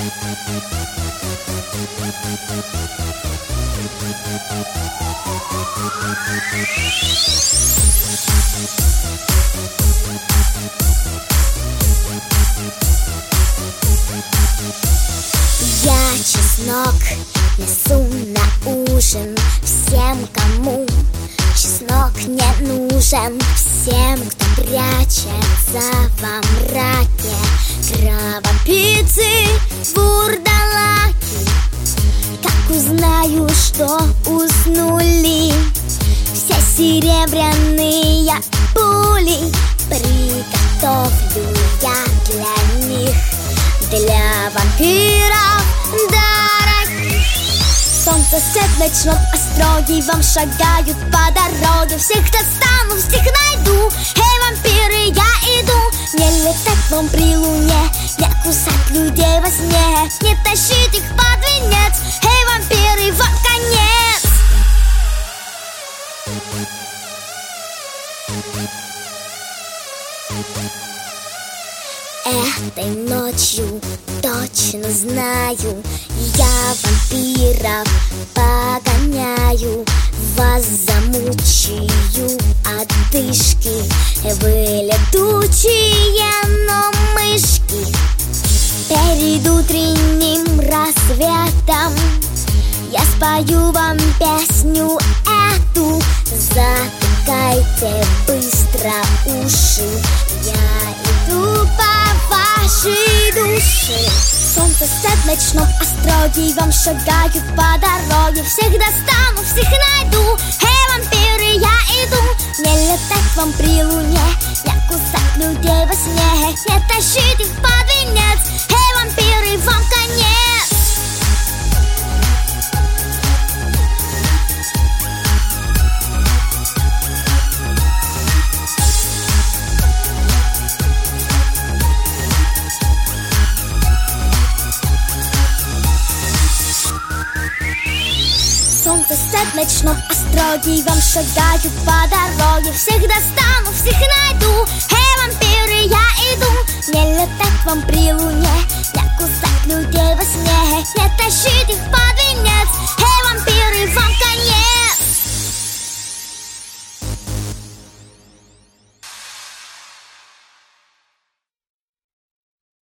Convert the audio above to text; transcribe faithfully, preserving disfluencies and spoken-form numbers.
Я чеснок несу на ужин всем, кому чеснок не нужен, всем, кто прячется во мраке кровопийцы, вурдалаки. Как узнаю, что уснули все серебряные пули, приготовлю я для них, для вампиров дорогих. Солнце, свет в ночном остроге вам шагают по дороге. Всех достану, всех найду. Эй, вампиры, я иду. Не летать вам при луне, не кусать людей во сне, не тащить их под венец. Эй, вампиры, вам конец. Этой ночью точно знаю, я вампиров погоняю. Вас замучаю одышки, вы летучие, но мышки. Перед утренним рассветом я спою вам песню эту. Затыкайте быстро уши, я иду по вашей душе. Солнце, свет в ночном остроге вам шагают по дороге. Всех достану, всех найду. Эй, вампиры, я иду. Не летать вам при луне, не кусать людей во сне, не тащить их под венец. Эй, вампиры, вам конец. Солнце, свет в ночном остроге вам шагают по дороге. Всех достану, всех найду. Эй, вампиры, я иду. Не летать вам при луне, не кусать людей во сне, не тащить их под венец. Эй, вампиры, вам конец.